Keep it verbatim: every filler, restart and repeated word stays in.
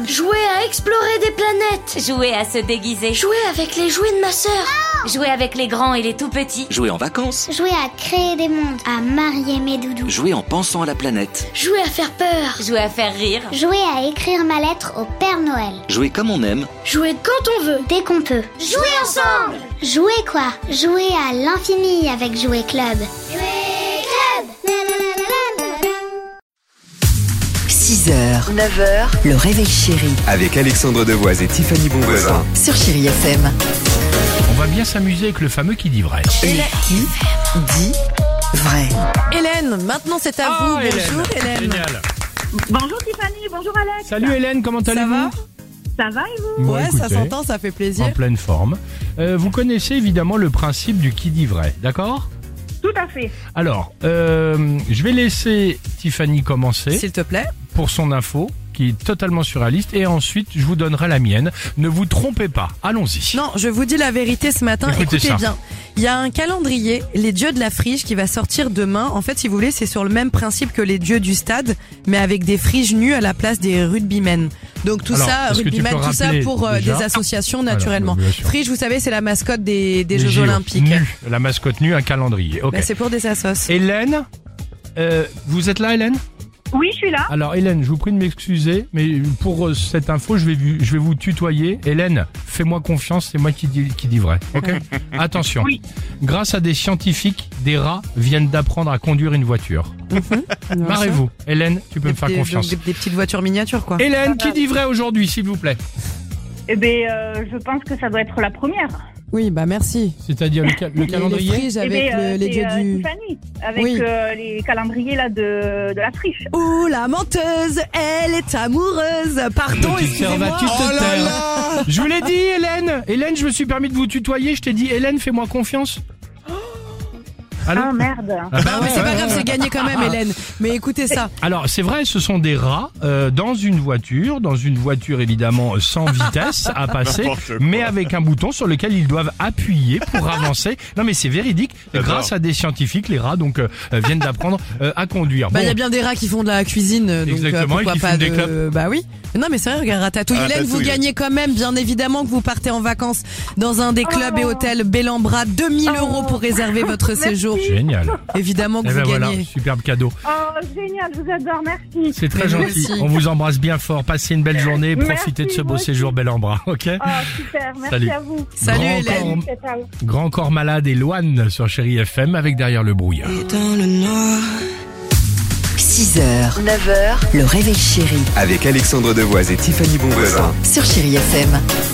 ensemble. Jouer à explorer des planètes. Jouer à se déguiser. Jouer avec les jouets de ma sœur. Jouer avec les grands et les tout petits. Jouer en vacances. Jouer à créer des mondes. À marier mes doudous. Jouer en pensant à la planète. Jouer à faire peur. Jouer à faire rire. Jouer à écrire ma lettre au Père Noël. Jouer comme on aime. Jouer quand on veut. Dès qu'on peut. Jouer ensemble. Jouer quoi? Jouer à l'infini avec Jouer Club. Jouer Club. six heures, neuf heures, le réveil chéri Avec Alexandre Devoise et Tiffany Bonvoisin. sur Chérie F M. On va bien s'amuser avec le fameux qui dit vrai. Et qui dit vrai? Hélène, maintenant c'est à Ah, vous. Bonjour Hélène. Génial. Bonjour Tiffany, bonjour Alex. Salut Hélène, comment Ça allez-vous? va? Ça va et vous? Bon, Ouais, ça écoutez, s'entend, ça fait plaisir. en pleine forme. Euh, vous connaissez évidemment le principe du qui dit vrai, d'accord? Tout à fait. Alors, euh, je vais laisser Tiffany commencer S'il te plaît. pour son info, qui est totalement surréaliste, et ensuite je vous donnerai la mienne. Ne vous trompez pas, allons-y. Non, je vous dis la vérité ce matin. Écoutez Écoutez ça. bien. Il y a un calendrier, les dieux de la friche, qui va sortir demain. En fait, si vous voulez, c'est sur le même principe que les dieux du stade, mais avec des friges nus à la place des rugbymen. Donc tout Alors, ça, est-ce que tu rugbymen, peux tout ça rappeler pour euh, déjà des associations naturellement. Alors, bien sûr. Friche, vous savez, c'est la mascotte des, des Les Jeux J O, Olympiques. nue, la mascotte nue, un calendrier. Ok. Bah, c'est pour des assos. Hélène, euh, vous êtes là Hélène? Oui, je suis là. Alors Hélène, je vous prie de m'excuser, mais pour euh, cette info, je vais, vous- je vais vous tutoyer. Hélène, fais-moi confiance, c'est moi qui dis, qui dis vrai. Ok. Attention. Oui. Grâce à des scientifiques, des rats viennent d'apprendre à conduire une voiture. Marrez-vous. Hélène, tu peux Des, me faire des- confiance. des- des petites voitures miniatures, quoi. Hélène, qui dit vrai aujourd'hui, s'il vous plaît? Eh ben, euh, je pense que ça doit être la première. Oui, bah merci. C'est-à-dire le, ca- le Les- Les calendrier? friges Eh avec ben, euh, le- les c'est, dieux euh, du... Tiffany, avec Oui. euh, les calendriers là de, de la friche. Ouh, la menteuse, elle est amoureuse. Pardon, Petite sœur, excusez-moi. vas-tu te taire? Je vous l'ai dit, Hélène. Hélène, je me suis permis de vous tutoyer. Je t'ai dit, Hélène, fais-moi confiance. Allô? Ah merde. Ah bah Non, mais ouais, c'est pas ouais, grave, ouais. c'est gagné quand même, Hélène. Mais écoutez ça. Alors, c'est vrai, ce sont des rats euh, dans une voiture, dans une voiture évidemment sans vitesse à passer, mais avec un bouton sur lequel ils doivent appuyer pour avancer. Non, mais c'est véridique. Grâce à des scientifiques, les rats donc euh, viennent d'apprendre euh, à conduire. Bah, il Bon, y a bien des rats qui font de la cuisine, donc euh, Exactement, et pourquoi qui pas fument des de... clopes. Bah oui. Non, mais c'est vrai, regarde, Ratatouille. Ah, Hélène, vous Ratatouille. gagnez quand même, bien évidemment, que vous partez en vacances dans un des clubs et hôtels Bellambra. deux mille euros pour réserver votre séjour. génial. Évidemment que Et vous ben voilà, gagnez. superbe cadeau. Oh, génial, je vous adore, merci. C'est très Mais gentil. merci. On vous embrasse bien fort. Passez une belle journée. Profitez de ce beau moi aussi. séjour bel en bras. Ok. Oh, super, merci Salut. à vous. Salut, Grand Hélène. corps- Ciao, ciao. Grand corps malade et Loane sur Chérie F M avec derrière le brouillard. six heures, neuf heures, le réveil chéri Avec Alexandre Devoise et Tiffany Bonvoisin. sur Chérie F M.